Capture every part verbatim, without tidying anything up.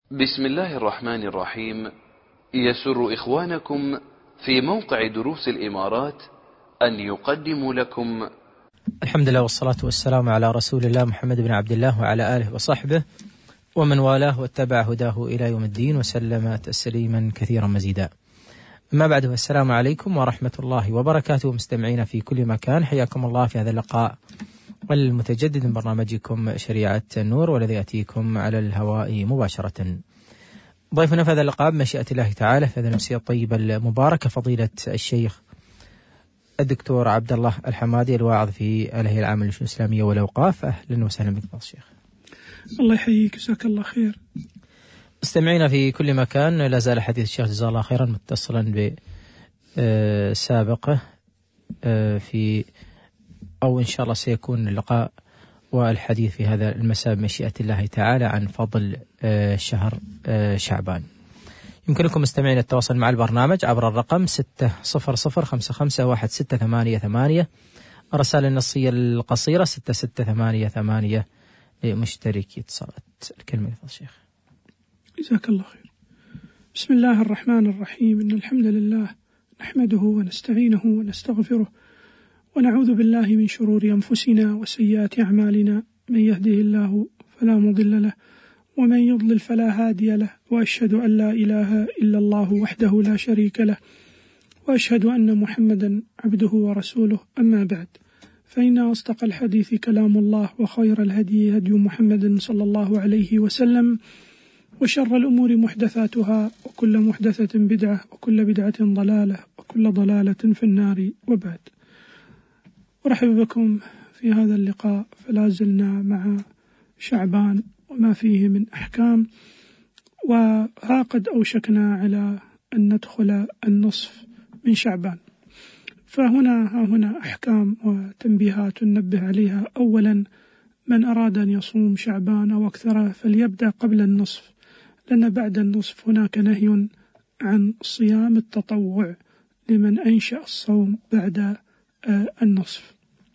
بسم الله الرحمن الرحيم. يسر إخوانكم في موقع دروس الإمارات أن يقدموا لكم الحمد لله والصلاة والسلام على رسول الله محمد بن عبد الله وعلى آله وصحبه ومن والاه واتبع هداه إلى يوم الدين وسلم تسليما كثيرا مزيدا. أما بعد، والسلام عليكم ورحمة الله وبركاته. مستمعين في كل مكان، حياكم الله في هذا اللقاء المتجدد من برنامجكم شريعة النور، والذي يأتيكم على الهواء مباشرة. ضيفنا في هذا اللقاء بمشيئة الله تعالى في هذه الأمسية الطيبة المباركة فضيلة الشيخ الدكتور عبد الله الحمادي، الواعظ في الهيئة العامة للشؤون الإسلامية والأوقاف. أهلا وسهلا بك فضيلة الشيخ. الله يحييك، جزاك الله خير. مستمعينا في كل مكان، لا زال حديث الشيخ جزاه الله خيرا متصلا بسابقه في أو إن شاء الله سيكون اللقاء والحديث في هذا المساء بمشيئة الله تعالى عن فضل شهر شعبان. يمكنكم مستمعين التواصل مع البرنامج عبر الرقم ستة صفر صفر خمسة خمسة واحد ستة ثمانية ثمانية، الرسائل النصية القصيرة ستة ستة ثمانية ثمانية لمشتركي اتصالات. الكلمة لفضل الشيخ. جزاك الله خير. بسم الله الرحمن الرحيم. إن الحمد لله نحمده ونستعينه ونستغفره ونعوذ بالله من شرور أنفسنا وسيئات أعمالنا، من يهده الله فلا مضل له ومن يضلل فلا هادي له، وأشهد أن لا إله إلا الله وحده لا شريك له، وأشهد أن محمدا عبده ورسوله. أما بعد، فإن أصدق الحديث كلام الله، وخير الهدي هدي محمد صلى الله عليه وسلم، وشر الأمور محدثاتها، وكل محدثة بدعة، وكل بدعة ضلالة، وكل ضلالة في النار. وبعد، أرحب بكم في هذا اللقاء. فلا زلنا مع شعبان وما فيه من أحكام، وها قد أوشكنا على أن ندخل النصف من شعبان. فهنا ها هنا أحكام وتنبيهات ننبه عليها. أولا، من أراد أن يصوم شعبان أو أكثره فليبدأ قبل النصف، لأن بعد النصف هناك نهي عن صيام التطوع لمن أنشأ الصوم بعد النصف.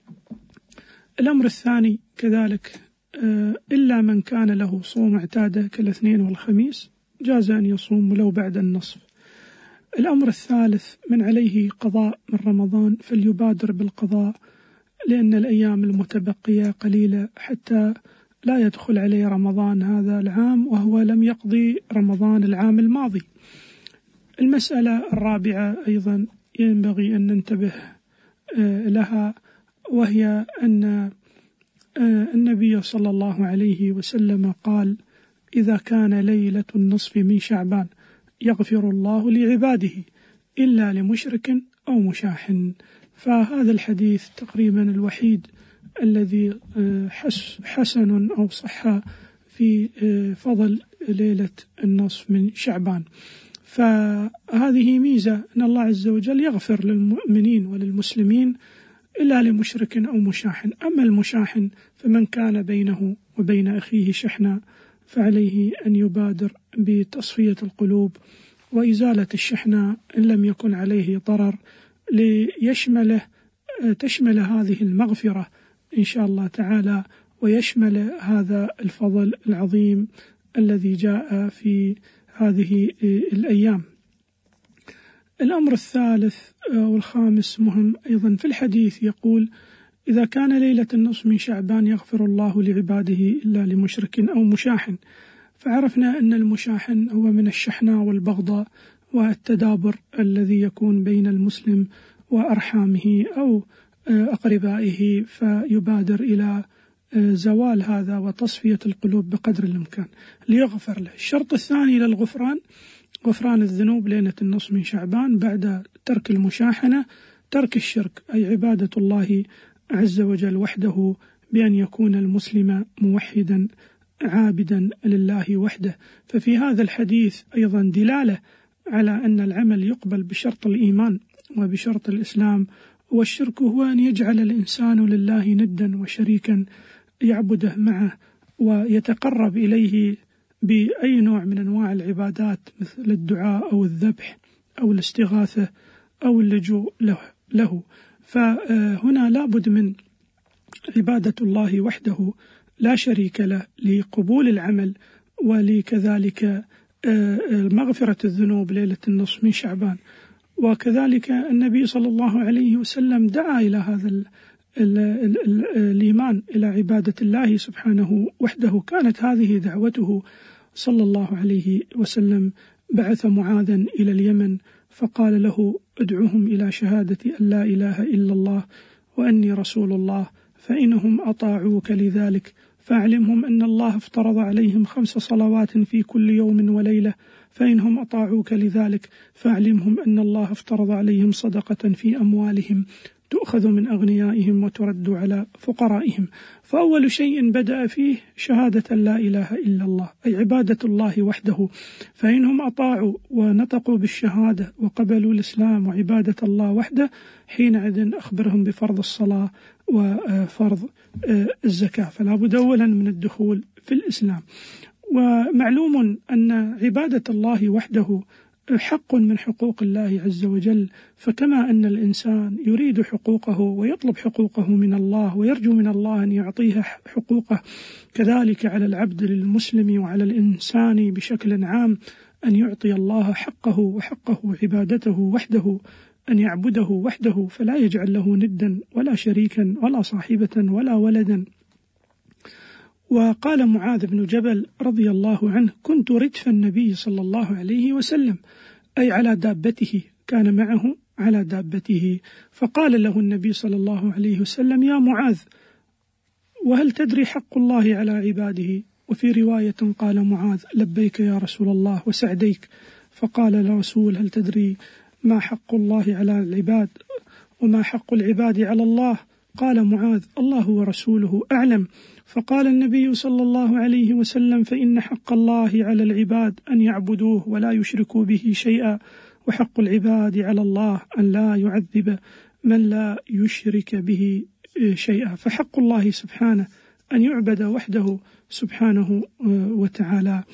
الأمر الثاني كذلك، إلا من كان له صوم اعتاده كالاثنين والخميس جاز أن يصوم ولو بعد النصف. الأمر الثالث، من عليه قضاء من رمضان فليبادر بالقضاء، لأن الأيام المتبقية قليلة حتى لا يدخل عليه رمضان هذا العام وهو لم يقضي رمضان العام الماضي. المسألة الرابعة أيضا ينبغي أن ننتبه لها، وهي أن النبي صلى الله عليه وسلم قال: إذا كان ليلة النصف من شعبان يغفر الله لعباده إلا لمشرك أو مشاح. فهذا الحديث تقريبا الوحيد الذي حسن أو صح في فضل ليلة النصف من شعبان. فهذه ميزة أن الله عز وجل يغفر للمؤمنين وللمسلمين إلا لمشرك أو مشاح. أما المشاح فمن كان بينه وبين أخيه شحناء فعليه أن يبادر بتصفية القلوب وإزالة الشحناء إن لم يكن عليه ضرر، ليشمله تشمل هذه المغفرة إن شاء الله تعالى، ويشمل هذا الفضل العظيم الذي جاء في هذه الأيام. الأمر الثالث والخامس مهم أيضا في الحديث، يقول: إذا كان ليلة النصف من شعبان يغفر الله لعباده إلا لمشرك أو مشاح. فعرفنا أن المشاحن هو من الشحناء والبغضاء والتدابر الذي يكون بين المسلم وأرحامه أو أقربائه، فيبادر إلى زوال هذا وتصفية القلوب بقدر الإمكان ليغفر له. الشرط الثاني للغفران غفران الذنوب ليلة النصف من شعبان بعد ترك المشاحنة، ترك الشرك، أي عبادة الله عز وجل وحده بأن يكون المسلم موحدا عابدا لله وحده. ففي هذا الحديث أيضا دلالة على أن العمل يقبل بشرط الإيمان وبشرط الإسلام، والشرك هو أن يجعل الإنسان لله ندا وشريكا يعبده معه ويتقرب إليه بأي نوع من أنواع العبادات، مثل الدعاء أو الذبح أو الاستغاثة أو اللجوء له. فهنا لابد من عبادة الله وحده لا شريك له لقبول العمل ولكذلك مغفرة الذنوب ليلة النصف من شعبان. وكذلك النبي صلى الله عليه وسلم دعا إلى هذا ال ال ال ال الإيمان، إلى عبادة الله سبحانه وحده. كانت هذه دعوته صلى الله عليه وسلم. بعث معاذا إلى اليمن فقال له: ادعهم إلى شهادة أن لا إله إلا الله وأني رسول الله، فإنهم أطاعوك لذلك فأعلمهم أن الله افترض عليهم خمس صلوات في كل يوم وليلة، فإنهم أطاعوك لذلك فأعلمهم أن الله افترض عليهم صدقة في أموالهم تؤخذ من أغنيائهم وترد على فقرائهم. فأول شيء بدأ فيه شهادة لا إله إلا الله، أي عبادة الله وحده. فإنهم أطاعوا ونطقوا بالشهادة وقبلوا الإسلام وعبادة الله وحده، حينئذ أخبرهم بفرض الصلاة وفرض الزكاة. فلا بد أولا من الدخول في الإسلام. ومعلوم أن عبادة الله وحده حق من حقوق الله عز وجل، فكما أن الإنسان يريد حقوقه ويطلب حقوقه من الله ويرجو من الله أن يعطيه حقوقه، كذلك على العبد المسلم وعلى الإنسان بشكل عام أن يعطي الله حقه، وحقه عبادته وحده، أن يعبده وحده، فلا يجعل له ندا ولا شريكا ولا صاحبة ولا ولدا. وقال معاذ بن جبل رضي الله عنه: كنت ردف النبي صلى الله عليه وسلم، أي على دابته، كان معه على دابته. فقال له النبي صلى الله عليه وسلم: يا معاذ، وهل تدري حق الله على عباده؟ وفي رواية قال معاذ: لبيك يا رسول الله وسعديك. فقال الرسول: هل تدري ما حق الله على العباد وما حق العباد على الله؟ قال معاذ: الله ورسوله أعلم. فقال النبي صلى الله عليه وسلم: فإن حق الله على العباد أن يعبدوه ولا يشركوا به شيئا، وحق العباد على الله أن لا يعذب من لا يشرك به شيئا. فحق الله سبحانه أن يعبد وحده سبحانه وتعالى.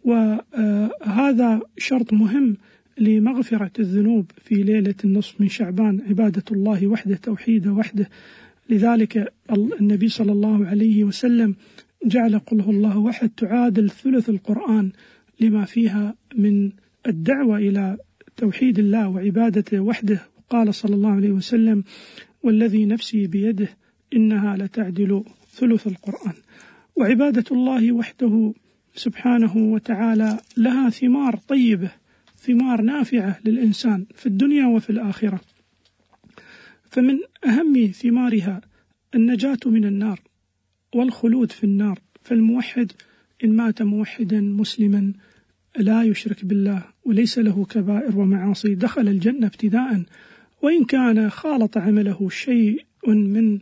وهذا شرط مهم لمغفرة الذنوب في ليلة النصف من شعبان، عبادة الله وحده، توحيده وحده. لذلك النبي صلى الله عليه وسلم جعل قل هو الله أحد تعادل ثلث القرآن، لما فيها من الدعوة إلى توحيد الله وعبادته وحده. قال صلى الله عليه وسلم: والذي نفسي بيده إنها لتعدل ثلث القرآن. وعبادة الله وحده سبحانه وتعالى لها ثمار طيبة، ثمار نافعة للإنسان في الدنيا وفي الآخرة. فمن أهم ثمارها النجاة من النار والخلود في النار. فالموحد إن مات موحدا مسلما لا يشرك بالله وليس له كبائر ومعاصي دخل الجنة ابتداء، وإن كان خالط عمله شيء من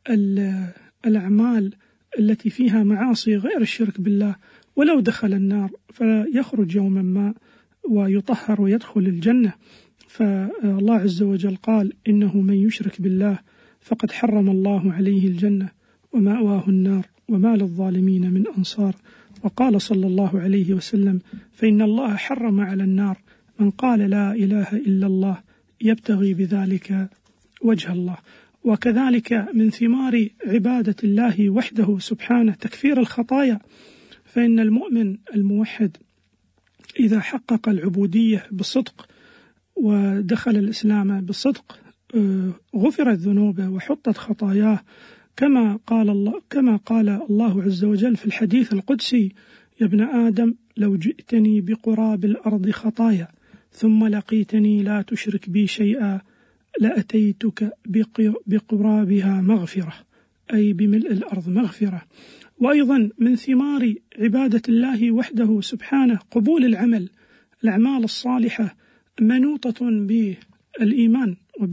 الأعمال التي فيها معاصي غير الشرك بالله، ولو دخل النار فيخرج يوما ما ويطهر ويدخل الجنة. فالله عز وجل قال: إنه من يشرك بالله فقد حرم الله عليه الجنة ومأواه النار وما للظالمين من أنصار. وقال صلى الله عليه وسلم: فإن الله حرم على النار من قال لا إله إلا الله يبتغي بذلك وجه الله. وكذلك من ثمار عبادة الله وحده سبحانه تكفير الخطايا. فإن المؤمن الموحد إذا حقق العبودية بصدق ودخل الإسلام بصدق غفرت ذنوبه وحطت خطاياه، كما قال الله كما قال الله عز وجل في الحديث القدسي: يا ابن آدم لو جئتني بقراب الأرض خطايا ثم لقيتني لا تشرك بي شيئا لأتيتك بقرابها مغفرة، أي بملء الأرض مغفرة. وأيضا من ثمار عبادة الله وحده سبحانه قبول العمل. الأعمال الصالحة منوطة بالإيمان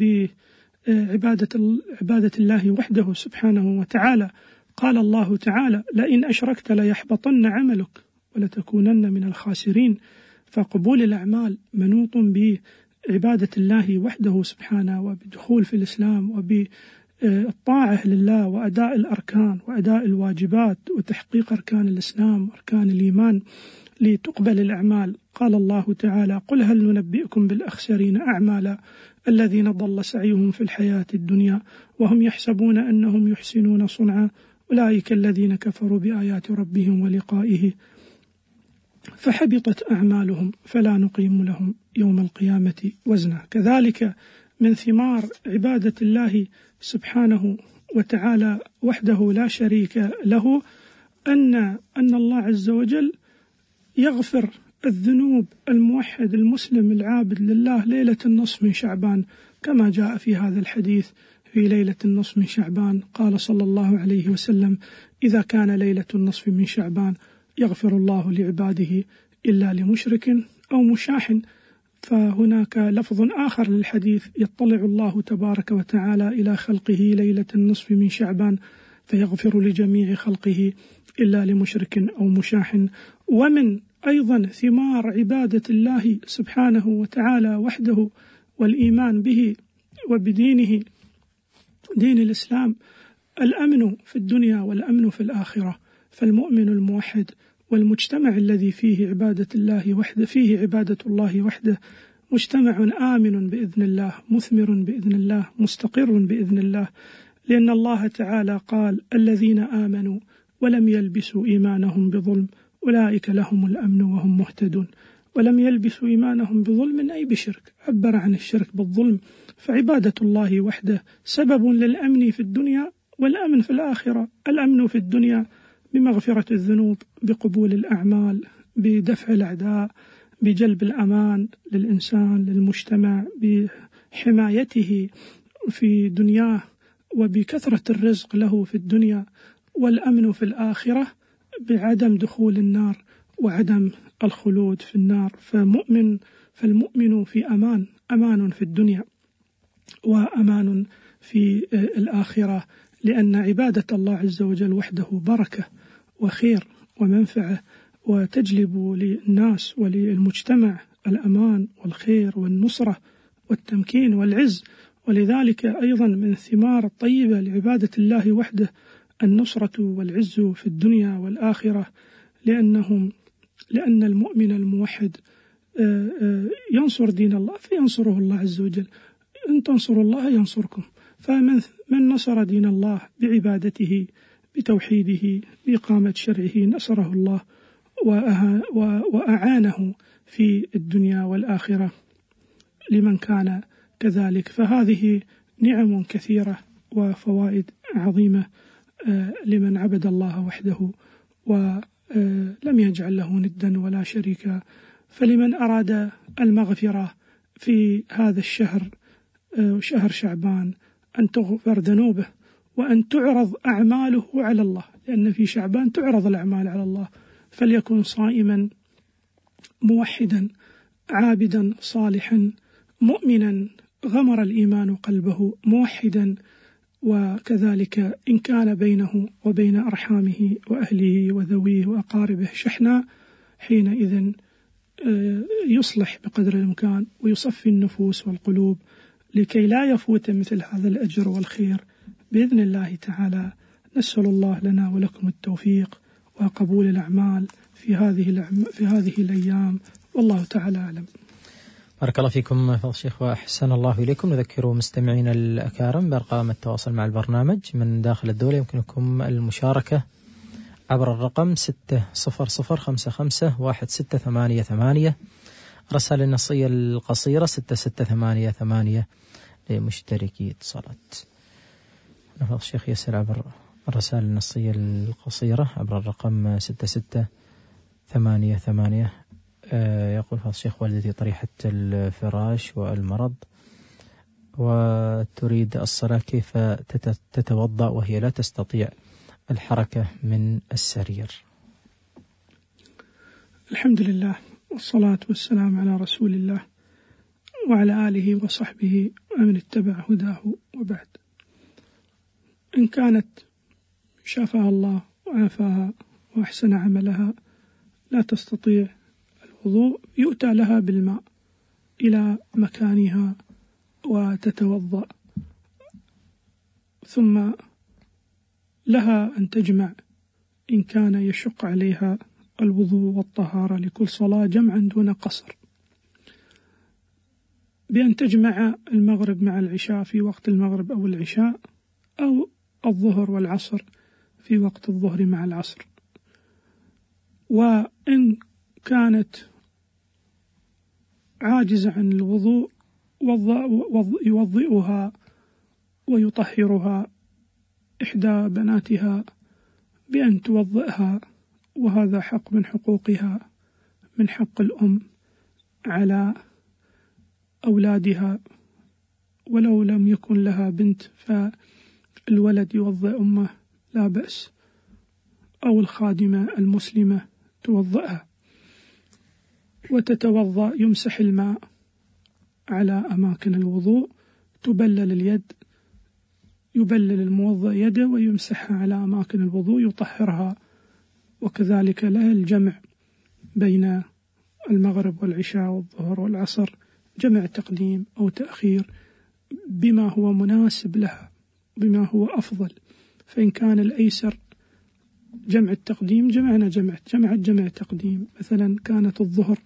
وبعبادة عبادة الله وحده سبحانه وتعالى. قال الله تعالى: لئن أشركت ليحبطن عملك ولتكونن من الخاسرين. فقبول الأعمال منوط بعبادة الله وحده سبحانه، وبدخول في الإسلام وبالطاعة لله وأداء الأركان وأداء الواجبات وتحقيق أركان الإسلام وأركان الإيمان لتقبل الأعمال. قال الله تعالى: قل هل ننبئكم بالأخسرين أعمالا الذين ضل سعيهم في الحياة الدنيا وهم يحسبون أنهم يحسنون صنعا أولئك الذين كفروا بآيات ربهم ولقائه فحبطت أعمالهم فلا نقيم لهم يوم القيامة وزنا. كذلك من ثمار عبادة الله سبحانه وتعالى وحده لا شريك له أن أن الله عز وجل يغفر الذنوب الموحد المسلم العابد لله ليلة النصف من شعبان، كما جاء في هذا الحديث: في ليلة النصف من شعبان قال صلى الله عليه وسلم: إذا كان ليلة النصف من شعبان يغفر الله لعباده إلا لمشرك أو مشاح. فهناك لفظ آخر للحديث: يطلع الله تبارك وتعالى إلى خلقه ليلة النصف من شعبان فيغفر لجميع خلقه إلا لمشرك أو مشاح. ومن أيضا ثمار عبادة الله سبحانه وتعالى وحده والإيمان به وبدينه دين الإسلام الأمن في الدنيا والأمن في الآخرة. فالمؤمن الموحد والمجتمع الذي فيه عبادة الله وحده فيه عبادة الله وحده مجتمع آمن بإذن الله، مثمر بإذن الله، مستقر بإذن الله، لأن الله تعالى قال: الذين آمنوا ولم يلبسوا إيمانهم بظلم أولئك لهم الأمن وهم مهتدون. ولم يلبسوا إيمانهم بظلم أي بشرك، عبر عن الشرك بالظلم. فعبادة الله وحده سبب للأمن في الدنيا والأمن في الآخرة. الأمن في الدنيا بمغفرة الذنوب، بقبول الأعمال، بدفع الأعداء، بجلب الأمان للإنسان للمجتمع، بحمايته في دنياه، وبكثرة الرزق له في الدنيا. والأمن في الآخرة بعدم دخول النار وعدم الخلود في النار. فمؤمن فالمؤمن في أمان، أمان في الدنيا وأمان في الآخرة، لأن عبادة الله عز وجل وحده بركة وخير ومنفعة، وتجلب للناس وللمجتمع الأمان والخير والنصرة والتمكين والعز. ولذلك أيضا من الثمار الطيبة لعبادة الله وحده النصرة والعز في الدنيا والآخرة، لأنهم لأن المؤمن الموحد ينصر دين الله فينصره الله عز وجل. إن تنصروا الله ينصركم. فمن من نصر دين الله بعبادته بتوحيده بإقامة شرعه نصره الله وأعانه في الدنيا والآخرة لمن كان كذلك. فهذه نعم كثيرة وفوائد عظيمة لمن عبد الله وحده ولم يجعل له ندا ولا شريكا. فلمن أراد المغفرة في هذا الشهر، شهر شعبان، أن تغفر ذنوبه وأن تعرض أعماله على الله، لأن في شعبان تعرض الأعمال على الله. فليكن صائما موحدا عابدا صالحا مؤمنا غمر الإيمان قلبه موحدا. وكذلك إن كان بينه وبين أرحامه وأهله وذويه وأقاربه شحنا، حينئذ يصلح بقدر الإمكان ويصفي النفوس والقلوب لكي لا يفوت مثل هذا الأجر والخير بإذن الله تعالى. نسأل الله لنا ولكم التوفيق وقبول الأعمال في هذه في هذه الأيام، والله تعالى أعلم. بارك الله فيكم فضل الشيخ وأحسن الله إليكم. نذكر مستمعينا الأكارم بأرقام التواصل مع البرنامج من داخل الدولة. يمكنكم المشاركة عبر الرقم ستة صفر صفر خمسة خمسة واحد ستة ثمانية ثمانية، رسائل النصية القصيرة ستة ستة ثمانية ثمانية لمشتركي اتصالات. فضل الشيخ يسأل عبر الرسائل النصية القصيرة عبر الرقم ستة ستة ثمانية ثمانية. يقول فضل الشيخ: والدتي طريحة الفراش والمرض وتريد الصلاة، كيف تتوضأ وهي لا تستطيع الحركة من السرير؟ الحمد لله والصلاة والسلام على رسول الله وعلى آله وصحبه ومن اتبع هداه، وبعد. إن كانت شافها الله وعافاها وأحسن عملها لا تستطيع الوضوء، يؤتى لها بالماء إلى مكانها وتتوضأ، ثم لها أن تجمع إن كان يشق عليها الوضوء والطهارة لكل صلاة جمعا دون قصر، بأن تجمع المغرب مع العشاء في وقت المغرب أو العشاء، أو الظهر والعصر في وقت الظهر مع العصر. وإن كانت عاجزة عن الوضوء يوضئها ويطهرها إحدى بناتها بأن توضئها، وهذا حق من حقوقها، من حق الأم على أولادها، ولو لم يكن لها بنت فالولد يوضئ أمه لا بأس، أو الخادمة المسلمة توضئها، وتتوضأ، يمسح الماء على أماكن الوضوء، تبلل اليد، يبلل الموضأ يده ويمسحها على أماكن الوضوء يطهرها. وكذلك له الجمع بين المغرب والعشاء والظهر والعصر، جمع تقديم أو تأخير بما هو مناسب لها، بما هو أفضل. فإن كان الأيسر جمع التقديم جمعنا جمع جمع جمع تقديم. مثلا كانت الظهر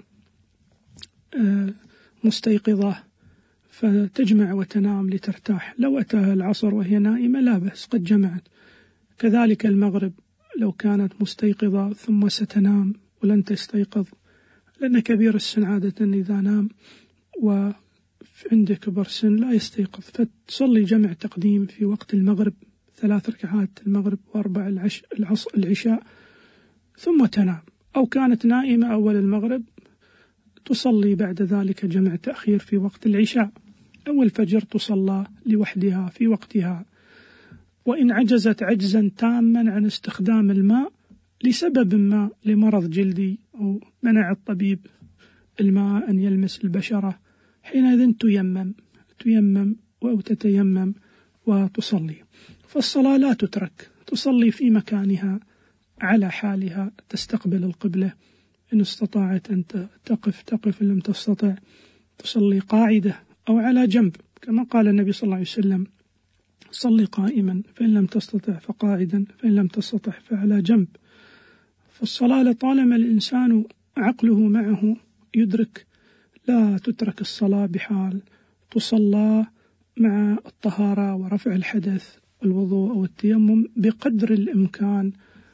مستيقظة فتجمع وتنام لترتاح، لو أتاها العصر وهي نائمة لا بأس، قد جمعت. كذلك المغرب لو كانت مستيقظة ثم ستنام ولن تستيقظ، لأن كبير السن عادة إذا نام وعنده كبر سن لا يستيقظ، فتصلي جمع تقديم في وقت المغرب، ثلاث ركعات المغرب وأربع العش العصر العشاء ثم تنام. أو كانت نائمة أول المغرب تصلي بعد ذلك جمع تأخير في وقت العشاء، أو الفجر تصلى لوحدها في وقتها. وإن عجزت عجزا تاما عن استخدام الماء لسبب ما، لمرض جلدي أو منع الطبيب الماء أن يلمس البشرة، حينئذ تيمم تيمم أو تتيمم وتصلي. فالصلاة لا تترك، تصلي في مكانها على حالها، تستقبل القبلة، إن استطاعت أن تقف تقف، إن لم تستطع تصلي قاعدة أو على جنب، كما قال النبي صلى الله عليه وسلم: صلي قائما فإن لم تستطع فقاعدا، فإن لم تستطع فعلى جنب. فالصلاة لطالما الإنسان عقله معه يدرك لا تترك الصلاة بحال، تصلى مع الطهارة ورفع الحدث والوضوء أو التيمم بقدر الإمكان،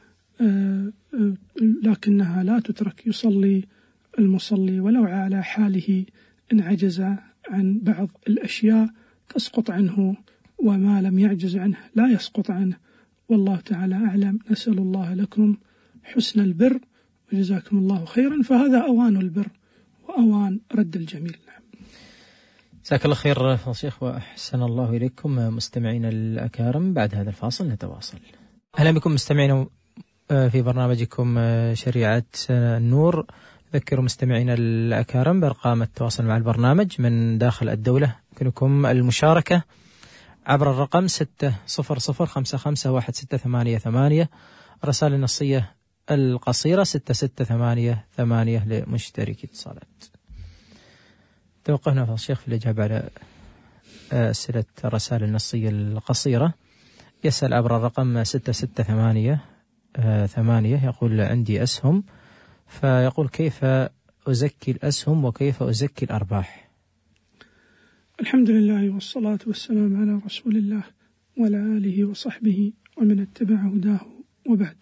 لكنها لا تترك. يصلي المصلي ولو على حاله، إن عجز عن بعض الأشياء تسقط عنه، وما لم يعجز عنه لا يسقط عنه، والله تعالى أعلم. نسأل الله لكم حسن البر وجزاكم الله خيرا، فهذا أوان البر وأوان رد الجميل. جزاك الله خير شيخ وأحسن الله إليكم. مستمعين الأكارم، بعد هذا الفاصل نتواصل. أهلا بكم مستمعين في برنامجكم شريعة النور. ذكروا مستمعين الأكارم بأرقام التواصل مع البرنامج من داخل الدولة، يمكنكم المشاركة عبر الرقم ستة صفر صفر خمسة خمسة واحد ستة ثمانية ثمانية، الرسائل النصية القصيرة ستة ستة ثمانية ثمانية لمشتركي اتصالات. توقفنا في الشيخ في الإجابة على أسئلة الرسائل النصية القصيرة. يسأل عبر الرقم ستة ستة ثمانية ثمانية، يقول: عندي أسهم، فيقول: كيف أزكي الأسهم وكيف أزكي الأرباح؟ الحمد لله والصلاة والسلام على رسول الله وعلى آله وصحبه ومن اتبع هداه، وبعد.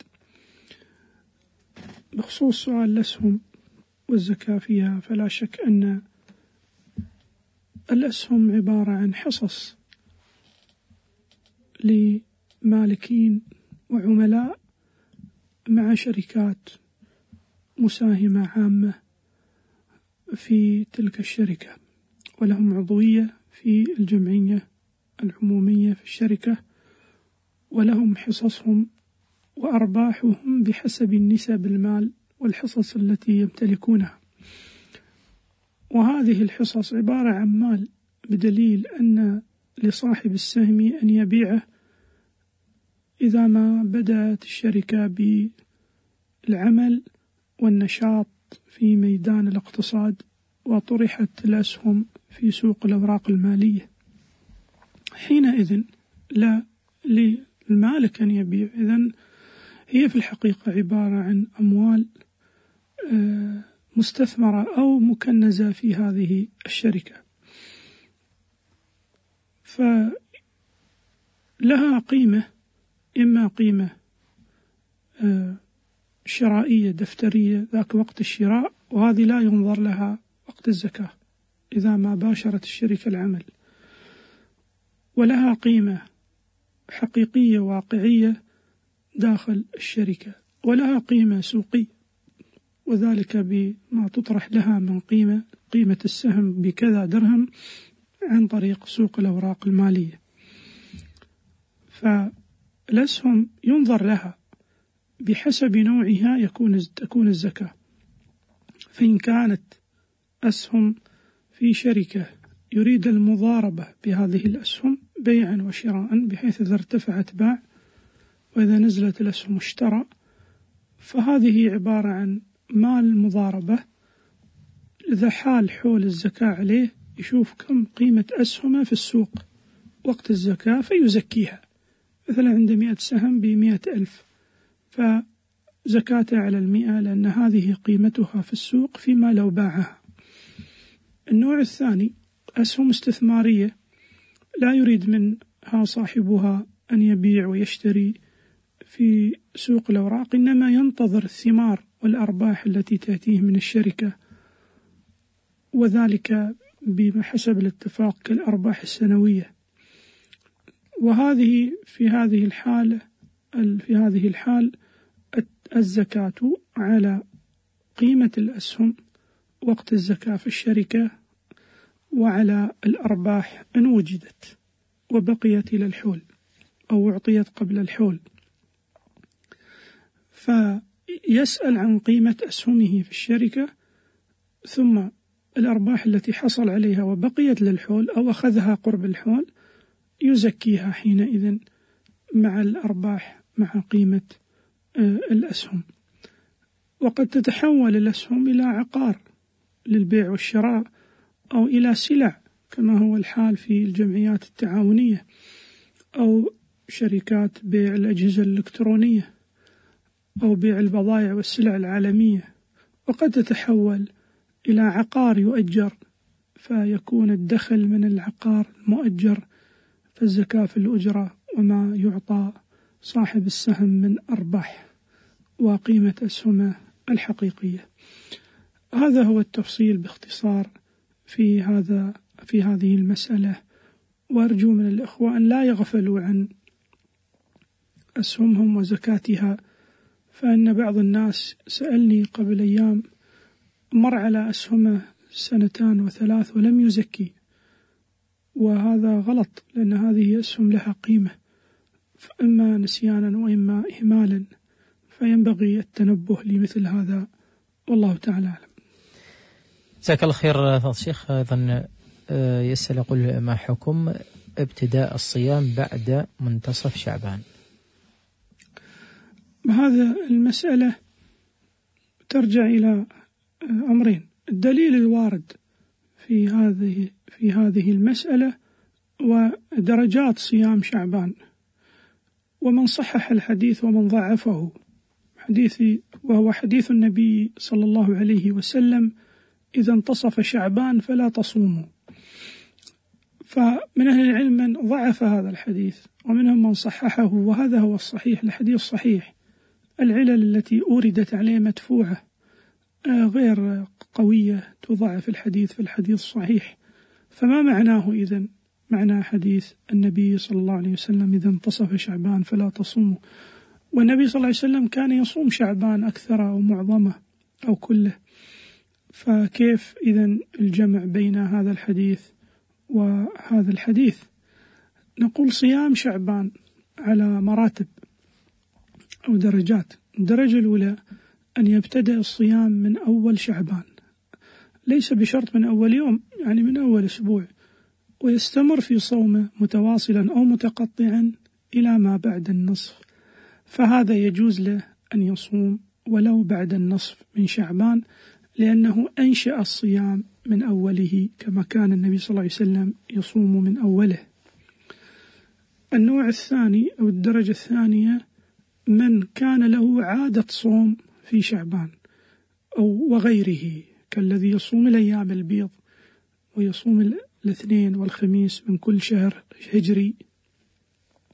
بخصوص سؤال الأسهم والزكاة فيها، فلا شك أن الأسهم عبارة عن حصص لمالكين وعملاء مع شركات مساهمة عامة في تلك الشركة، ولهم عضوية في الجمعية العمومية في الشركة، ولهم حصصهم وأرباحهم بحسب النسب المال والحصص التي يمتلكونها. وهذه الحصص عبارة عن مال، بدليل أن لصاحب السهم أن يبيعه إذا ما بدأت الشركة بالعمل والنشاط في ميدان الاقتصاد وطرحت الأسهم في سوق الأوراق المالية، حينئذ لا للمالك أن يبيع. إذن هي في الحقيقة عبارة عن أموال مستثمرة أو مكنزة في هذه الشركة، فلها قيمة، إما قيمة شرائية دفترية ذاك وقت الشراء، وهذه لا ينظر لها وقت الزكاة إذا ما باشرت الشركة العمل، ولها قيمة حقيقية واقعية داخل الشركة، ولها قيمة سوقية، وذلك بما تطرح لها من قيمة قيمة السهم بكذا درهم عن طريق سوق الأوراق المالية. فالأسهم ينظر لها بحسب نوعها يكون تكون الزكاة. فإن كانت أسهم في شركة يريد المضاربة بهذه الأسهم بيعا وشراء، بحيث إذا ارتفعت باع وإذا نزلت الأسهم اشترى، فهذه عبارة عن مال مضاربة. إذا حال حول الزكاة عليه يشوف كم قيمة أسهمه في السوق وقت الزكاة فيزكيها، مثلا عنده مئة سهم بمئة ألف، فزكاته على المئة لأن هذه قيمتها في السوق فيما لو باعها. النوع الثاني أسهم استثمارية لا يريد منها صاحبها أن يبيع ويشتري في سوق الأوراق، إنما ينتظر الثمار والأرباح التي تأتيه من الشركة، وذلك بحسب الاتفاق كالأرباح السنوية. وهذه في هذه الحالة في هذه الحال الزكاة على قيمة الأسهم وقت الزكاة في الشركة، وعلى الأرباح إن وجدت وبقيت إلى الحول أو أعطيت قبل الحول. فيسأل عن قيمة أسهمه في الشركة، ثم الأرباح التي حصل عليها وبقيت للحول أو أخذها قرب الحول يزكيها حينئذ مع الأرباح مع قيمة الأسهم. وقد تتحول الأسهم إلى عقار للبيع والشراء أو إلى سلع كما هو الحال في الجمعيات التعاونية أو شركات بيع الأجهزة الإلكترونية أو بيع البضائع والسلع العالمية. وقد تتحول إلى عقار يؤجر فيكون الدخل من العقار المؤجر فالزكاة في الأجرة وما يعطى صاحب السهم من أرباح وقيمة أسهمه الحقيقية. هذا هو التفصيل باختصار في هذا في هذه المسألة، وأرجو من الإخوة أن لا يغفلوا عن أسهمهم وزكاتها، فإن بعض الناس سألني قبل أيام مر على أسهمه سنتان وثلاث ولم يزكي، وهذا غلط، لأن هذه أسهم لها قيمة، فإما نسيانا وإما إهمالا، فينبغي التنبه لمثل هذا، والله تعالى أعلم. جزاك الله خير فضل الشيخ. أيضا يسأل يقول ما حكم ابتداء الصيام بعد منتصف شعبان؟ هذا المسألة ترجع إلى أمرين. الدليل الوارد في هذه في هذه المسألة ودرجات صيام شعبان، ومن صحح الحديث ومن ضعفه، حديث وهو حديث النبي صلى الله عليه وسلم: إذا انتصف شعبان فلا تصوموا. فمن أهل العلم من ضعف هذا الحديث ومنهم من صححه، وهذا هو الصحيح، الحديث صحيح. العلل التي أوردت عليه مدفوعة غير قوية تضعف الحديث، في الحديث صحيح. فما معناه إذن؟ معنى حديث النبي صلى الله عليه وسلم: إذا انتصف شعبان فلا تصوموا. والنبي صلى الله عليه وسلم كان يصوم شعبان أكثر أو معظمه أو كله، فكيف إذن الجمع بين هذا الحديث وهذا الحديث؟ نقول صيام شعبان على مراتب أو درجات. الدرجة الأولى أن يبتدأ الصيام من أول شعبان، ليس بشرط من أول يوم، يعني من أول أسبوع، ويستمر في صومه متواصلا أو متقطعا إلى ما بعد النصف، فهذا يجوز له أن يصوم ولو بعد النصف من شعبان، لأنه أنشأ الصيام من أوله كما كان النبي صلى الله عليه وسلم يصوم من أوله. النوع الثاني أو الدرجة الثانية من كان له عادة صوم في شعبان أو وغيره، كالذي يصوم الأيام البيض ويصوم الاثنين والخميس من كل شهر هجري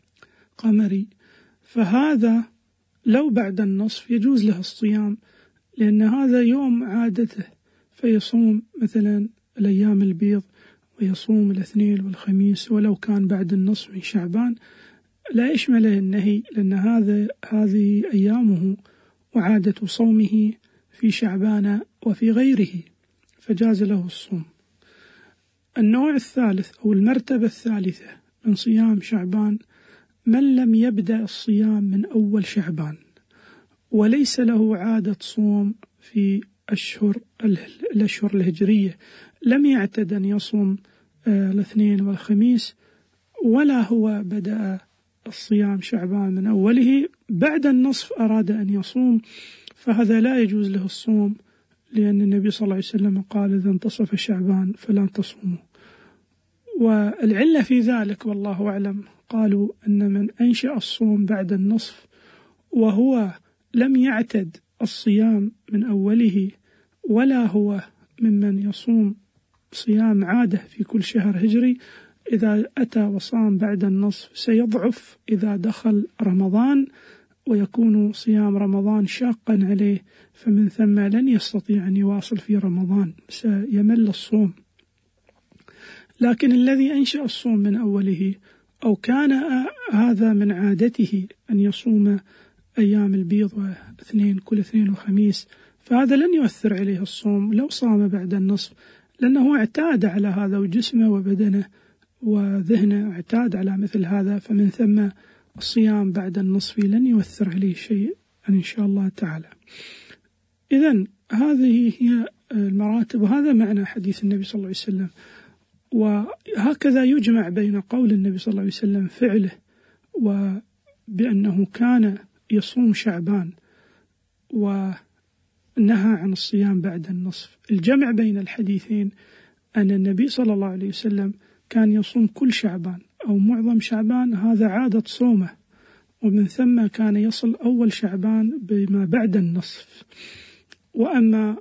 قمري، فهذا لو بعد النصف يجوز له الصيام، لأن هذا يوم عادته، فيصوم مثلا الأيام البيض ويصوم الاثنين والخميس ولو كان بعد النصف من شعبان، لا يشمله النهي، لأن هذا هذه أيامه وعادة صومه في شعبان وفي غيره، فجاز له الصوم. النوع الثالث أو المرتبة الثالثة من صيام شعبان من لم يبدأ الصيام من أول شعبان وليس له عادة صوم في أشهر الأشهر الهجرية، لم يعتد أن يصوم الاثنين والخميس ولا هو بدأ الصيام شعبان من أوله، بعد النصف أراد أن يصوم، فهذا لا يجوز له الصوم، لأن النبي صلى الله عليه وسلم قال إذا انتصف شعبان فلا تصوموا. والعلة في ذلك والله أعلم، قالوا أن من أنشأ الصوم بعد النصف وهو لم يعتد الصيام من أوله ولا هو ممن يصوم صيام عادة في كل شهر هجري، إذا أتى وصام بعد النصف سيضعف إذا دخل رمضان ويكون صيام رمضان شاقا عليه، فمن ثم لن يستطيع أن يواصل في رمضان، سيمل الصوم. لكن الذي أنشأ الصوم من أوله أو كان هذا من عادته أن يصوم أيام البيض واثنين كل اثنين وخميس، فهذا لن يؤثر عليه الصوم لو صام بعد النصف، لأنه اعتاد على هذا وجسمه وبدنه وذهنه اعتاد على مثل هذا، فمن ثم الصيام بعد النصف لن يؤثر عليه شيء إن شاء الله تعالى. إذن هذه هي المراتب، وهذا معنى حديث النبي صلى الله عليه وسلم. وهكذا يجمع بين قول النبي صلى الله عليه وسلم فعله وبأنه كان يصوم شعبان ونهى عن الصيام بعد النصف. الجمع بين الحديثين أن النبي صلى الله عليه وسلم كان يصوم كل شعبان أو معظم شعبان، هذا عادة صومه، ومن ثم كان يصل أول شعبان بما بعد النصف. وأما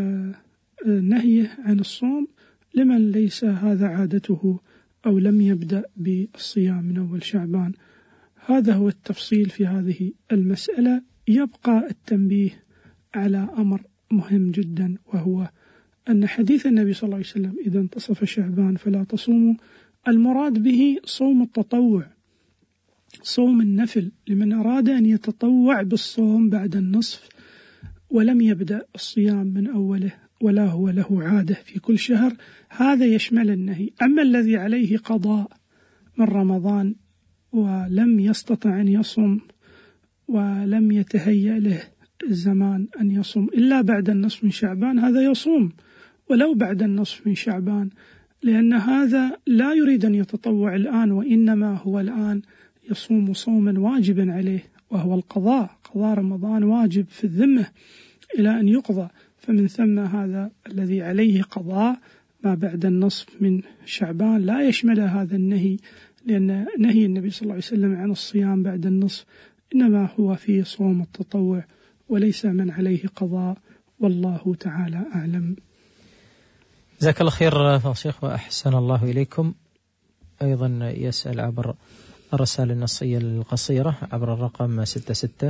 نهيه عن الصوم لمن ليس هذا عادته أو لم يبدأ بالصيام من أول شعبان. هذا هو التفصيل في هذه المسألة. يبقى التنبيه على أمر مهم جدا، وهو أن حديث النبي صلى الله عليه وسلم إذا انتصف شعبان فلا تصوموا، المراد به صوم التطوع، صوم النفل، لمن أراد أن يتطوع بالصوم بعد النصف ولم يبدأ الصيام من أوله ولا هو له عادة في كل شهر، هذا يشمل النهي. أما الذي عليه قضاء من رمضان ولم يستطع أن يصوم ولم يتهيأ له الزمان أن يصوم إلا بعد النصف من شعبان، هذا يصوم ولو بعد النصف من شعبان، لأن هذا لا يريد أن يتطوع الآن، وإنما هو الآن يصوم صوما واجبا عليه وهو القضاء، قضاء رمضان واجب في الذمة إلى أن يقضى، فمن ثم هذا الذي عليه قضاء ما بعد النصف من شعبان لا يشمل هذا النهي، لأن نهي النبي صلى الله عليه وسلم عن الصيام بعد النصف إنما هو في صوم التطوع وليس من عليه قضاء، والله تعالى أعلم. جزاك الله خير فضيلة الشيخ وأحسن الله إليكم. أيضا يسأل عبر الرسائل النصية القصيرة عبر الرقم ستة ستة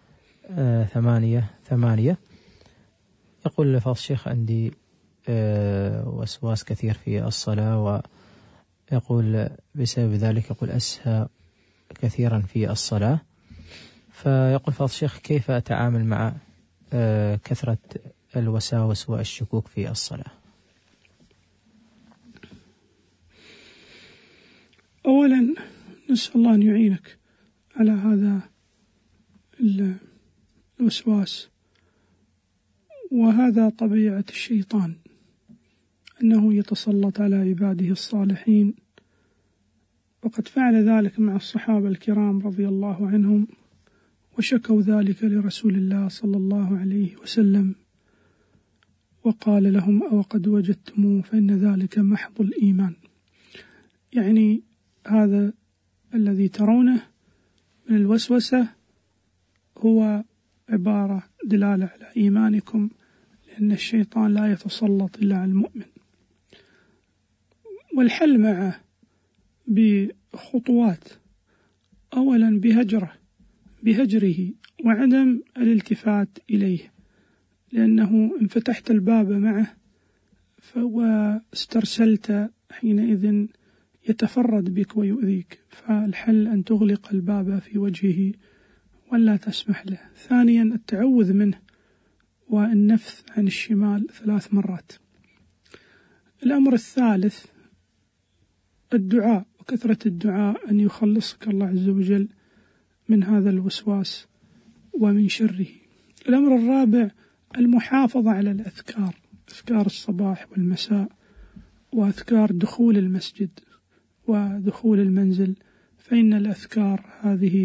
ثمانية ثمانية، يقول فضيلة الشيخ عندي وسواس كثير في الصلاة، ويقول بسبب ذلك يقول أسهى كثيرا في الصلاة، فيقول فضيلة الشيخ كيف أتعامل مع كثرة الوساوس والشكوك في الصلاة؟ أولا نسأل الله أن يعينك على هذا الوسواس، وهذا طبيعة الشيطان، أنه يتسلط على عباده الصالحين، وقد فعل ذلك مع الصحابة الكرام رضي الله عنهم، وشكوا ذلك لرسول الله صلى الله عليه وسلم وقال لهم أو قد وجدتموه فإن ذلك محض الإيمان. يعني هذا الذي ترونه من الوسوسة هو عبارة دلالة على إيمانكم، لأن الشيطان لا يتسلط إلا على المؤمن. والحل معه بخطوات، أولا بهجره بهجره وعدم الالتفات إليه، لأنه إن فتحت الباب معه واسترسلت حينئذ يتفرد بك ويؤذيك، فالحل أن تغلق الباب في وجهه ولا تسمح له. ثانيا التعوذ منه والنفث عن الشمال ثلاث مرات. الأمر الثالث الدعاء، وكثرة الدعاء أن يخلصك الله عز وجل من هذا الوسواس ومن شره. الأمر الرابع المحافظة على الأذكار، أذكار الصباح والمساء، وأذكار دخول المسجد ودخول المنزل، فإن الأذكار هذه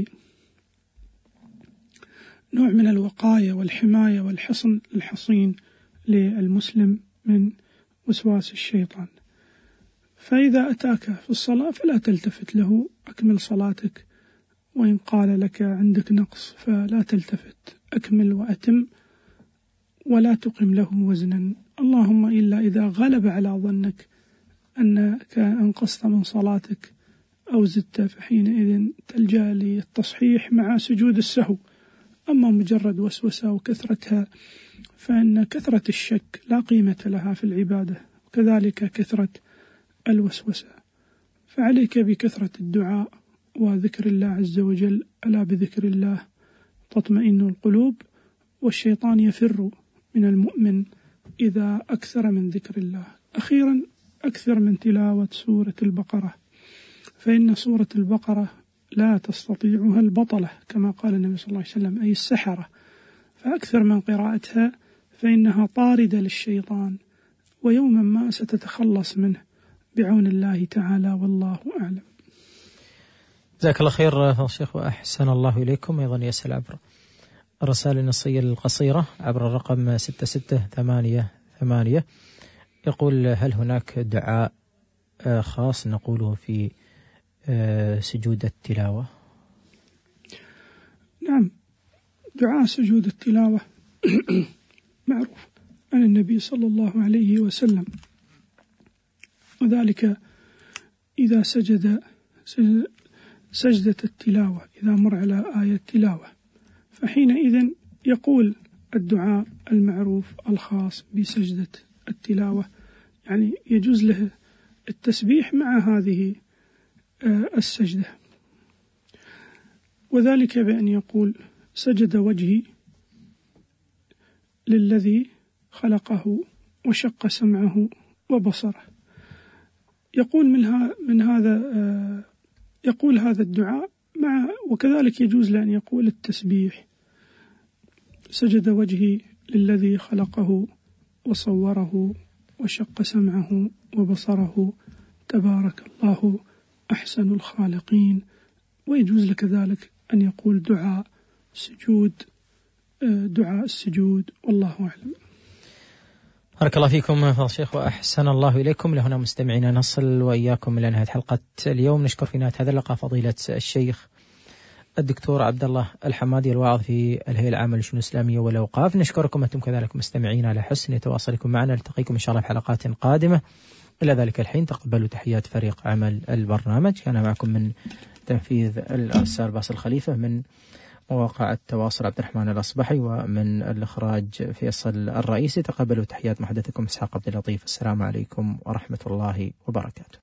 نوع من الوقاية والحماية والحصن الحصين للمسلم من وسواس الشيطان. فإذا أتاك في الصلاة فلا تلتفت له، أكمل صلاتك، وإن قال لك عندك نقص فلا تلتفت، أكمل وأتم ولا تقم له وزنا، اللهم إلا إذا غلب على ظنك أنك أنقصت من صلاتك أو زدت، فحينئذ تلجأ للتصحيح مع سجود السهو. أما مجرد وسوسة وكثرتها فإن كثرة الشك لا قيمة لها في العبادة، وكذلك كثرة الوسوسة. فعليك بكثرة الدعاء وذكر الله عز وجل، ألا بذكر الله تطمئن القلوب، والشيطان يفر من المؤمن إذا أكثر من ذكر الله. أخيرا أكثر من تلاوة سورة البقرة، فإن سورة البقرة لا تستطيعها البطلة كما قال النبي صلى الله عليه وسلم، أي السحرة، فأكثر من قراءتها فإنها طاردة للشيطان، ويوما ما ستتخلص منه بعون الله تعالى، والله أعلم. جزاك الله خير شيخ وأحسن الله إليكم. أيضا يسأل عبر الرسائل النصية القصيرة عبر الرقم ستة ستة ثمانية ثمانية، يقول: هل هناك دعاء خاص نقوله في سجود التلاوة؟ نعم، دعاء سجود التلاوة معروف عن النبي صلى الله عليه وسلم، وذلك إذا سجد سجدة التلاوة، إذا مر على آية تلاوة، فحينئذ يقول الدعاء المعروف الخاص بسجدة التلاوة، يعني يجوز له التسبيح مع هذه السجدة، وذلك بأن يقول: سجد وجهي للذي خلقه وشق سمعه وبصره. يقول منها من هذا يقول هذا الدعاء مع، وكذلك يجوز له أن يقول التسبيح: سجد وجهي للذي خلقه وصوره وشق سمعه وبصره، تبارك الله أحسن الخالقين. ويجوز لك ذلك أن يقول دعاء سجود دعاء السجود، والله أعلم. بارك الله فيكم فضل الشيخ وأحسن الله إليكم. لهنا مستمعينا نصل وإياكم إلى نهاية حلقة اليوم. نشكر في نهاية هذا اللقاء فضيلة الشيخ الدكتور عبد الله الحمادي الواعظ في الهيئة العامة للشؤون الإسلامية والأوقاف. نشكركم أنتم كذلك مستمعين على حسن تواصلكم معنا. نلتقيكم إن شاء الله في حلقات قادمة. إلى ذلك الحين تقبلوا تحيات فريق عمل البرنامج. كان معكم من تنفيذ الأستاذ باسل خليفة، من مواقع التواصل عبد الرحمن الأصبحي، ومن الإخراج فيصل الرئيسي. تقبلوا تحيات محدثكم إسحاق عبد اللطيف. السلام عليكم ورحمة الله وبركاته.